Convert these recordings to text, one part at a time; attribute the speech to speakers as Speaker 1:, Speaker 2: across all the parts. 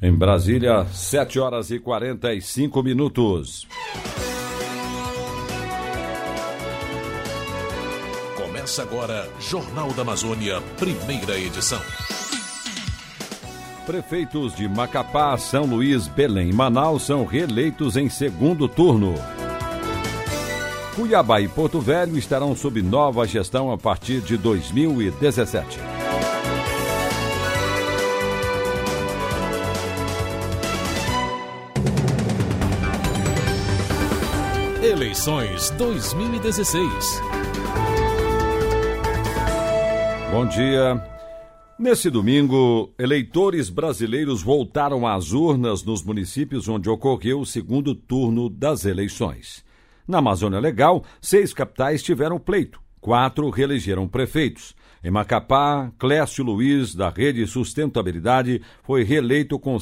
Speaker 1: Em Brasília, 7h45.
Speaker 2: Começa agora, Jornal da Amazônia, primeira edição.
Speaker 1: Prefeitos de Macapá, São Luís, Belém e Manaus são reeleitos em segundo turno. Cuiabá e Porto Velho estarão sob nova gestão a partir de 2017.
Speaker 2: Eleições 2016.
Speaker 1: Bom dia. Nesse domingo, eleitores brasileiros voltaram às urnas nos municípios onde ocorreu o segundo turno das eleições. Na Amazônia Legal, 6 capitais tiveram pleito, 4 reelegeram prefeitos. Em Macapá, Clécio Luiz, da Rede Sustentabilidade, foi reeleito com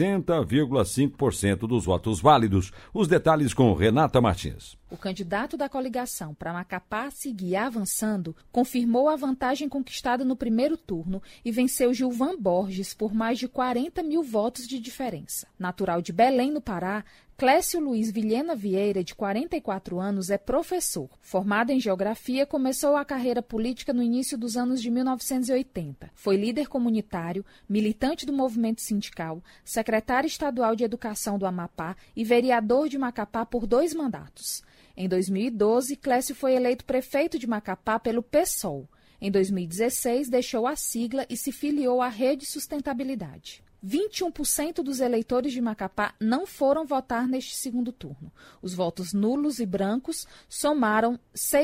Speaker 1: 60,5% dos votos válidos. Os detalhes com Renata Martins.
Speaker 3: O candidato da coligação para Macapá seguir avançando confirmou a vantagem conquistada no primeiro turno e venceu Gilvan Borges por mais de 40 mil votos de diferença. Natural de Belém, no Pará, Clécio Luiz Vilhena Vieira, de 44 anos, é professor. Formado em Geografia, começou a carreira política no início dos anos de 1980. Foi líder comunitário, militante do movimento sindical, secretário estadual de Educação do Amapá e vereador de Macapá por 2 mandatos. Em 2012, Clécio foi eleito prefeito de Macapá pelo PSOL. Em 2016, deixou a sigla e se filiou à Rede Sustentabilidade. 21% dos eleitores de Macapá não foram votar neste segundo turno. Os votos nulos e brancos somaram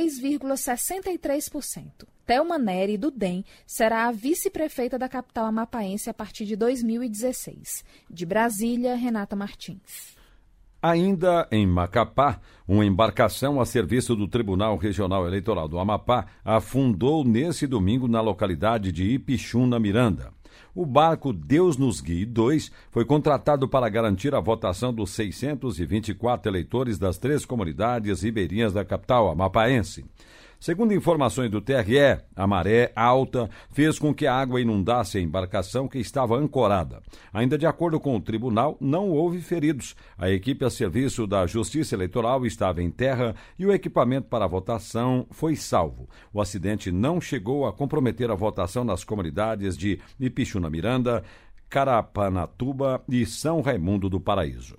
Speaker 3: 6,63%. Thelma Neri, do DEM, será a vice-prefeita da capital amapaense a partir de 2016. De Brasília, Renata Martins.
Speaker 1: Ainda em Macapá, uma embarcação a serviço do Tribunal Regional Eleitoral do Amapá afundou nesse domingo na localidade de Ipixuna, Miranda. O barco Deus nos Guie 2 foi contratado para garantir a votação dos 624 eleitores das 3 comunidades ribeirinhas da capital amapaense. Segundo informações do TRE, a maré alta fez com que a água inundasse a embarcação que estava ancorada. Ainda de acordo com o tribunal, não houve feridos. A equipe a serviço da Justiça Eleitoral estava em terra e o equipamento para a votação foi salvo. O acidente não chegou a comprometer a votação nas comunidades de Ipixuna Miranda, Carapanatuba e São Raimundo do Paraíso.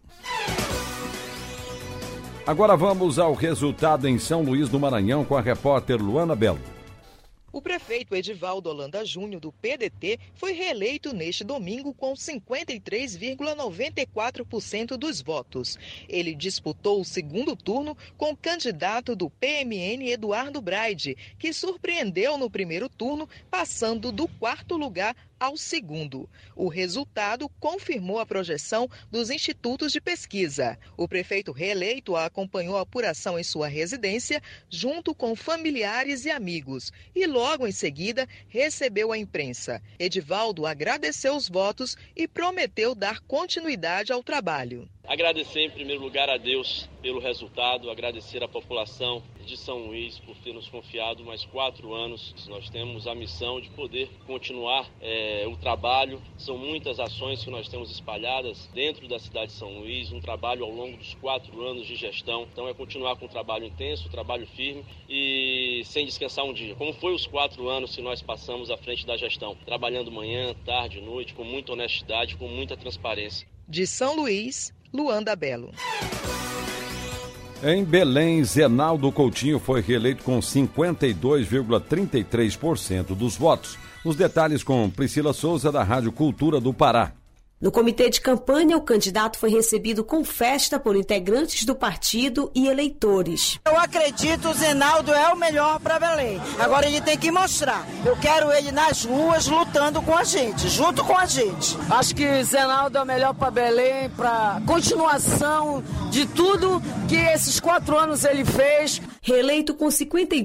Speaker 1: Agora vamos ao resultado em São Luís do Maranhão com a repórter Luana Belo.
Speaker 4: O prefeito Edivaldo Holanda Júnior, do PDT, foi reeleito neste domingo com 53,94% dos votos. Ele disputou o segundo turno com o candidato do PMN, Eduardo Braide, que surpreendeu no primeiro turno, passando do 4º lugar ao segundo. O resultado confirmou a projeção dos institutos de pesquisa. O prefeito reeleito acompanhou a apuração em sua residência, junto com familiares e amigos, e logo em seguida recebeu a imprensa. Edivaldo agradeceu os votos e prometeu dar continuidade ao trabalho.
Speaker 5: Agradecer em primeiro lugar a Deus pelo resultado, agradecer à população de São Luís por ter nos confiado mais 4 anos. Nós temos a missão de poder continuar o trabalho. São muitas ações que nós temos espalhadas dentro da cidade de São Luís, um trabalho ao longo dos 4 anos de gestão. Então é continuar com um trabalho intenso, um trabalho firme e sem descansar um dia. Como foi os 4 anos que nós passamos à frente da gestão, trabalhando manhã, tarde, noite, com muita honestidade, com muita transparência.
Speaker 4: De São Luís, Luanda Belo.
Speaker 1: Em Belém, Zenaldo Coutinho foi reeleito com 52,33% dos votos. Os detalhes com Priscila Souza, da Rádio Cultura do Pará.
Speaker 6: No comitê de campanha, o candidato foi recebido com festa por integrantes do partido e eleitores.
Speaker 7: Eu acredito que o Zenaldo é o melhor para Belém. Agora ele tem que mostrar. Eu quero ele nas ruas lutando com a gente, junto com a gente.
Speaker 8: Acho que o Zenaldo é o melhor para Belém, para continuação de tudo que esses 4 anos ele fez.
Speaker 6: Reeleito com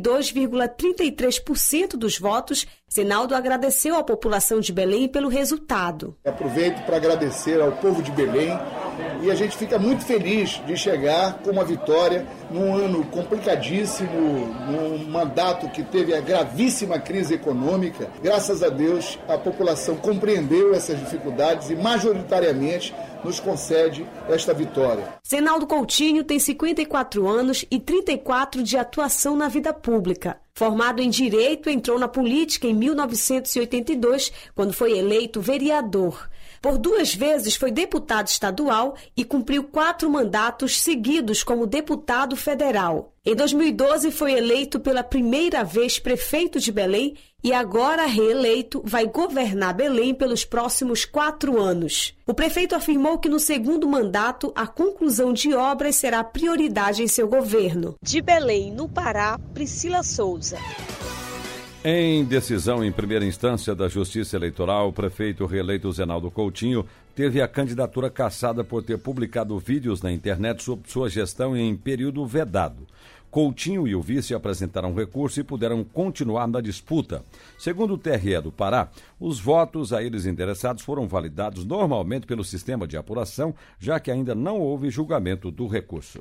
Speaker 6: 52,33% dos votos, Zenaldo agradeceu à população de Belém pelo resultado.
Speaker 9: Aproveito para agradecer ao povo de Belém e a gente fica muito feliz de chegar com uma vitória num ano complicadíssimo, num mandato que teve a gravíssima crise econômica. Graças a Deus, a população compreendeu essas dificuldades e majoritariamente nos concede esta vitória.
Speaker 6: Zenaldo Coutinho tem 54 anos e 34 de atuação na vida pública. Formado em Direito, entrou na política em 1982, quando foi eleito vereador. Por 2 vezes foi deputado estadual e cumpriu 4 mandatos seguidos como deputado federal. Em 2012 foi eleito pela primeira vez prefeito de Belém e agora reeleito vai governar Belém pelos próximos 4 anos. O prefeito afirmou que no segundo mandato a conclusão de obras será prioridade em seu governo.
Speaker 10: De Belém, no Pará, Priscila Souza.
Speaker 1: Em decisão em primeira instância da Justiça Eleitoral, o prefeito reeleito Zenaldo Coutinho teve a candidatura cassada por ter publicado vídeos na internet sobre sua gestão em período vedado. Coutinho e o vice apresentaram recurso e puderam continuar na disputa. Segundo o TRE do Pará, os votos a eles endereçados foram validados normalmente pelo sistema de apuração, já que ainda não houve julgamento do recurso.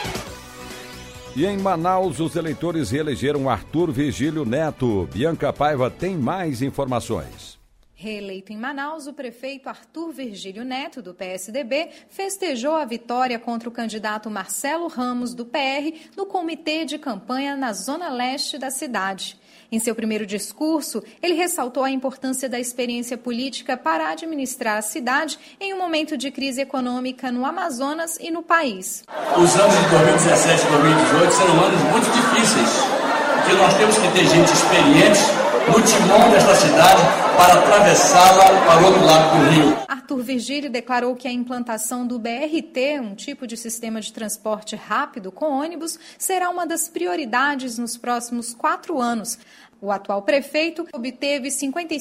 Speaker 1: E em Manaus, os eleitores reelegeram Arthur Virgílio Neto. Bianca Paiva tem mais informações.
Speaker 11: Reeleito em Manaus, o prefeito Arthur Virgílio Neto, do PSDB, festejou a vitória contra o candidato Marcelo Ramos, do PR, no comitê de campanha na zona leste da cidade. Em seu primeiro discurso, ele ressaltou a importância da experiência política para administrar a cidade em um momento de crise econômica no Amazonas e no país.
Speaker 12: Os anos de 2017 e 2018 serão anos muito difíceis, porque nós temos que ter gente experiente no timão desta cidade para atravessá-la para o outro lado do rio.
Speaker 11: Arthur Virgílio declarou que a implantação do BRT, um tipo de sistema de transporte rápido com ônibus, será uma das prioridades nos próximos 4 anos. O atual prefeito obteve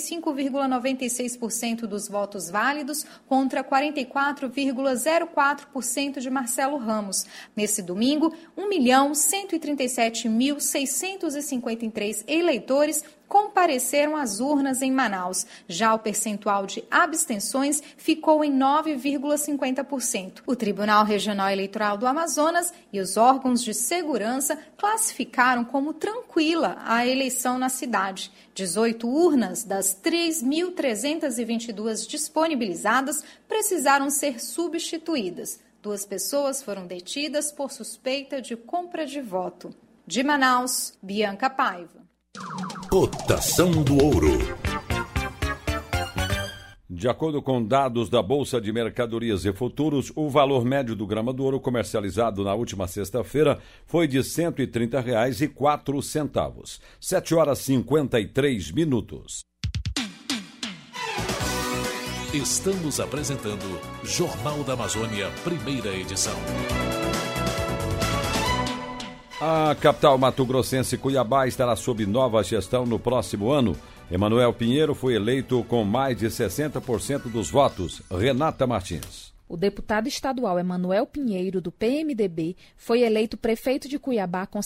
Speaker 11: 55,96% dos votos válidos contra 44,04% de Marcelo Ramos. Nesse domingo, 1.137.653 eleitores compareceram às urnas em Manaus. Já o percentual de abstenções ficou em 9,50%. O Tribunal Regional Eleitoral do Amazonas e os órgãos de segurança classificaram como tranquila a eleição na cidade. 18 urnas das 3.322 disponibilizadas precisaram ser substituídas. 2 pessoas foram detidas por suspeita de compra de voto. De Manaus, Bianca Paiva.
Speaker 2: Cotação do ouro.
Speaker 1: De acordo com dados da Bolsa de Mercadorias e Futuros, o valor médio do grama do ouro comercializado na última sexta-feira foi de R$ 130,04. 7h53.
Speaker 2: Estamos apresentando Jornal da Amazônia, primeira edição.
Speaker 1: A capital mato-grossense Cuiabá estará sob nova gestão no próximo ano. Emanuel Pinheiro foi eleito com mais de 60% dos votos. Renata Martins.
Speaker 3: O deputado estadual Emanuel Pinheiro, do PMDB, foi eleito prefeito de Cuiabá com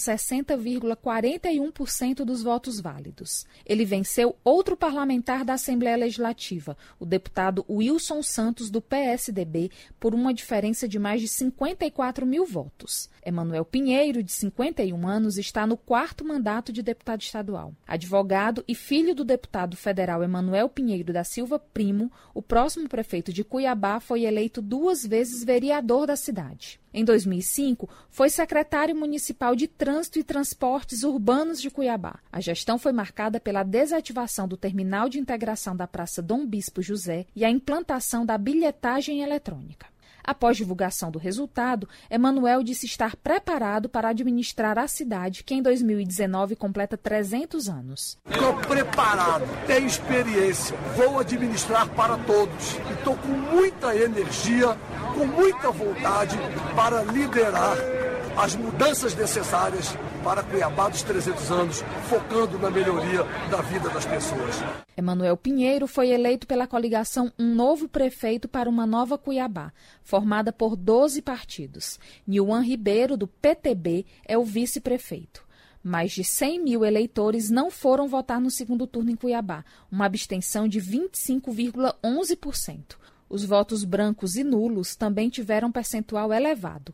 Speaker 3: 60,41% dos votos válidos. Ele venceu outro parlamentar da Assembleia Legislativa, o deputado Wilson Santos, do PSDB, por uma diferença de mais de 54 mil votos. Emanuel Pinheiro, de 51 anos, está no 4º mandato de deputado estadual. Advogado e filho do deputado federal Emanuel Pinheiro da Silva Primo, o próximo prefeito de Cuiabá foi eleito 2 vezes vereador da cidade. Em 2005, foi secretário municipal de Trânsito e Transportes Urbanos de Cuiabá. A gestão foi marcada pela desativação do terminal de integração da Praça Dom Bispo José e a implantação da bilhetagem eletrônica. Após divulgação do resultado, Emanuel disse estar preparado para administrar a cidade, que em 2019 completa 300 anos.
Speaker 13: Estou preparado, tenho experiência, vou administrar para todos. Estou com muita energia, com muita vontade para liderar as mudanças necessárias para Cuiabá dos 300 anos, focando na melhoria da vida das pessoas.
Speaker 3: Emanuel Pinheiro foi eleito pela coligação Um Novo Prefeito para uma Nova Cuiabá, formada por 12 partidos. Nilwan Ribeiro, do PTB, é o vice-prefeito. Mais de 100 mil eleitores não foram votar no segundo turno em Cuiabá, uma abstenção de 25,11%. Os votos brancos e nulos também tiveram percentual elevado,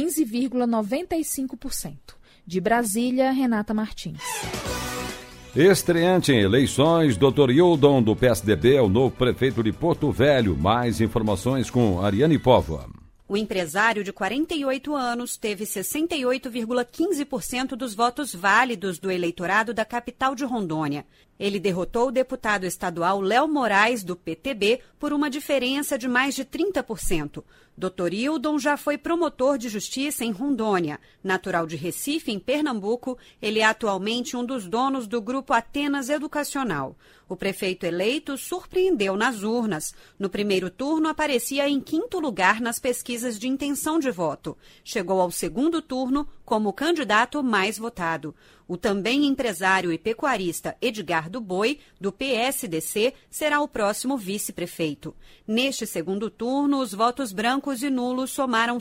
Speaker 3: 15,95%. De Brasília, Renata Martins.
Speaker 1: Estreante em eleições, Dr. Hildon, do PSDB, é o novo prefeito de Porto Velho. Mais informações com Ariane Póvoa.
Speaker 14: O empresário de 48 anos teve 68,15% dos votos válidos do eleitorado da capital de Rondônia. Ele derrotou o deputado estadual Léo Moraes, do PTB, por uma diferença de mais de 30%. Dr. Hildon já foi promotor de justiça em Rondônia. Natural de Recife, em Pernambuco, ele é atualmente um dos donos do Grupo Atenas Educacional. O prefeito eleito surpreendeu nas urnas. No primeiro turno, aparecia em 5º lugar nas pesquisas de intenção de voto. Chegou ao segundo turno como o candidato mais votado. O também empresário e pecuarista Edgar do Boi, do PSDC, será o próximo vice-prefeito. Neste segundo turno, os votos brancos e nulos somaram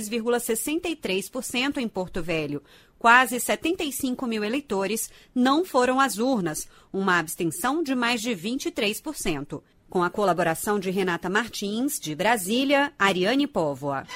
Speaker 14: 6,63% em Porto Velho. Quase 75 mil eleitores não foram às urnas, uma abstenção de mais de 23%. Com a colaboração de Renata Martins, de Brasília, Ariane Póvoa.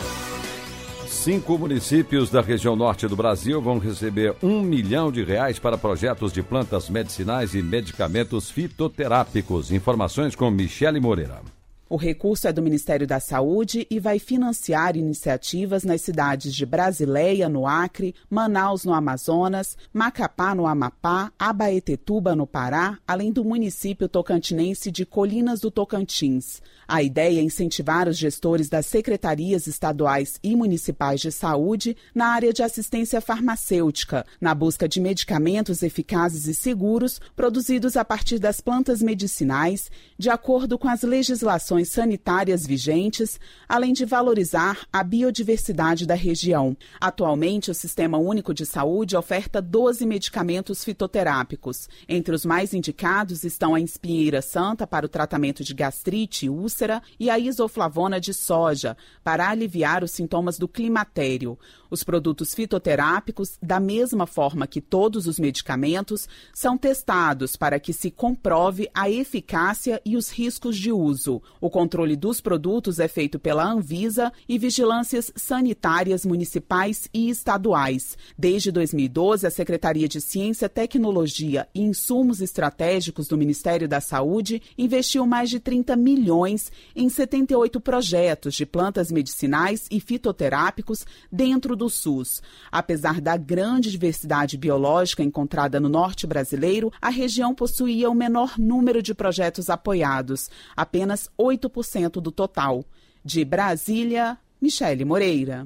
Speaker 1: 5 municípios da região norte do Brasil vão receber R$1 milhão para projetos de plantas medicinais e medicamentos fitoterápicos. Informações com Michele Moreira.
Speaker 15: O recurso é do Ministério da Saúde e vai financiar iniciativas nas cidades de Brasileia, no Acre, Manaus, no Amazonas, Macapá, no Amapá, Abaetetuba, no Pará, além do município tocantinense de Colinas do Tocantins. A ideia é incentivar os gestores das secretarias estaduais e municipais de saúde na área de assistência farmacêutica, na busca de medicamentos eficazes e seguros produzidos a partir das plantas medicinais, de acordo com as legislações sanitárias vigentes, além de valorizar a biodiversidade da região. Atualmente, o Sistema Único de Saúde oferta 12 medicamentos fitoterápicos. Entre os mais indicados estão a espinheira santa para o tratamento de gastrite e úlcera e a isoflavona de soja para aliviar os sintomas do climatério. Os produtos fitoterápicos, da mesma forma que todos os medicamentos, são testados para que se comprove a eficácia e os riscos de uso. O controle dos produtos é feito pela Anvisa e vigilâncias sanitárias municipais e estaduais. Desde 2012, a Secretaria de Ciência, Tecnologia e Insumos Estratégicos do Ministério da Saúde investiu mais de 30 milhões em 78 projetos de plantas medicinais e fitoterápicos dentro do SUS. Apesar da grande diversidade biológica encontrada no norte brasileiro, a região possuía o menor número de projetos apoiados, apenas 8% do total. De Brasília, Michele Moreira.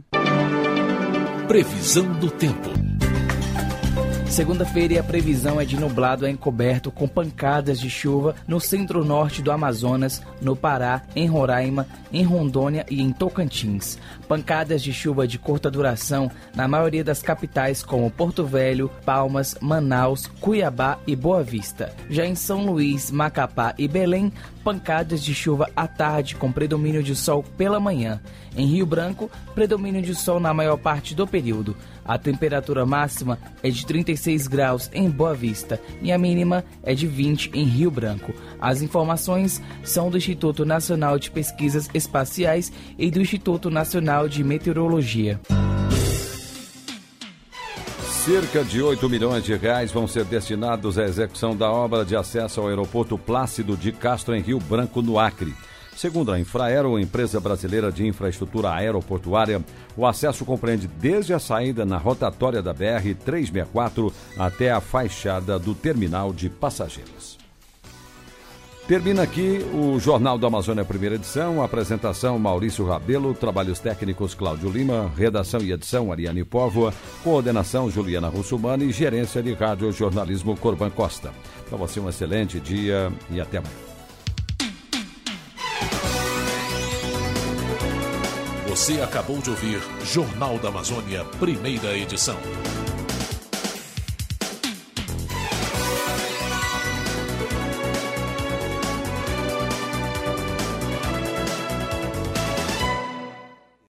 Speaker 2: Previsão do tempo.
Speaker 16: Segunda-feira, a previsão é de nublado a encoberto com pancadas de chuva no centro-norte do Amazonas, no Pará, em Roraima, em Rondônia e em Tocantins. Pancadas de chuva de curta duração na maioria das capitais como Porto Velho, Palmas, Manaus, Cuiabá e Boa Vista. Já em São Luís, Macapá e Belém, pancadas de chuva à tarde com predomínio de sol pela manhã. Em Rio Branco, predomínio de sol na maior parte do período. A temperatura máxima é de 36 graus em Boa Vista e a mínima é de 20 em Rio Branco. As informações são do Instituto Nacional de Pesquisas Espaciais e do Instituto Nacional de Meteorologia.
Speaker 1: Cerca de R$8 milhões vão ser destinados à execução da obra de acesso ao aeroporto Plácido de Castro, em Rio Branco, no Acre. Segundo a Infraero, empresa brasileira de infraestrutura aeroportuária, o acesso compreende desde a saída na rotatória da BR-364 até a fachada do terminal de passageiros. Termina aqui o Jornal da Amazônia, primeira edição. Apresentação Maurício Rabelo, trabalhos técnicos Cláudio Lima, redação e edição Ariane Póvoa, coordenação Juliana Russumani e gerência de rádio jornalismo Corban Costa. Para você um excelente dia e até amanhã.
Speaker 2: Você acabou de ouvir Jornal da Amazônia, primeira edição.